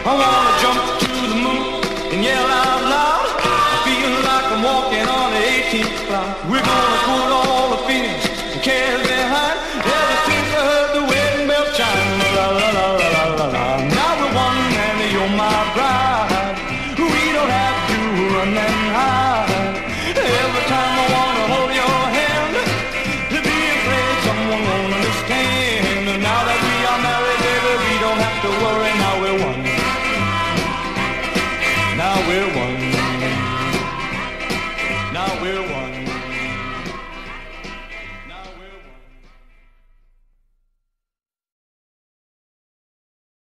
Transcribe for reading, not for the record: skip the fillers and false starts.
I wanna jump to the moon and yell out loud. I feel like I'm walking on the 18th cloud. We're gonna put all the feelings and cares behind. Ever since I heard the wedding bell chime, la la la la la la la. Now we're one and you're my bride.